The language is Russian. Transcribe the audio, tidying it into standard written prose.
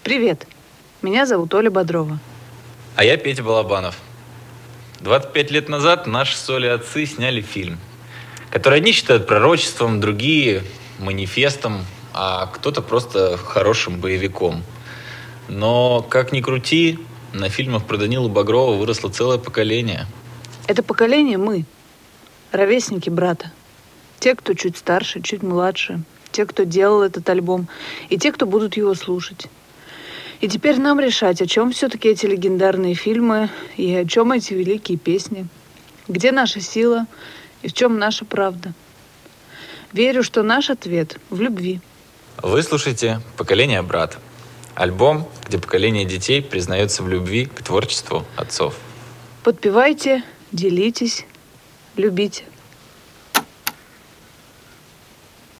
Привет, меня зовут Оля Бодрова. А я Петя Балабанов. 25 лет назад наши с Олей отцы сняли фильм, который одни считают пророчеством, другие манифестом, а кто-то просто хорошим боевиком. Но, как ни крути, на фильмах про Данилу Багрова выросло целое поколение. Это поколение мы, ровесники брата. Те, кто чуть старше, чуть младше, те, кто делал этот альбом, и те, кто будут его слушать. И теперь нам решать, о чем все-таки эти легендарные фильмы и о чем эти великие песни. Где наша сила и в чем наша правда. Верю, что наш ответ в любви. Вы слушаете «Поколение брат». Альбом, где поколение детей признается в любви к творчеству отцов. Подпевайте, делитесь, любите.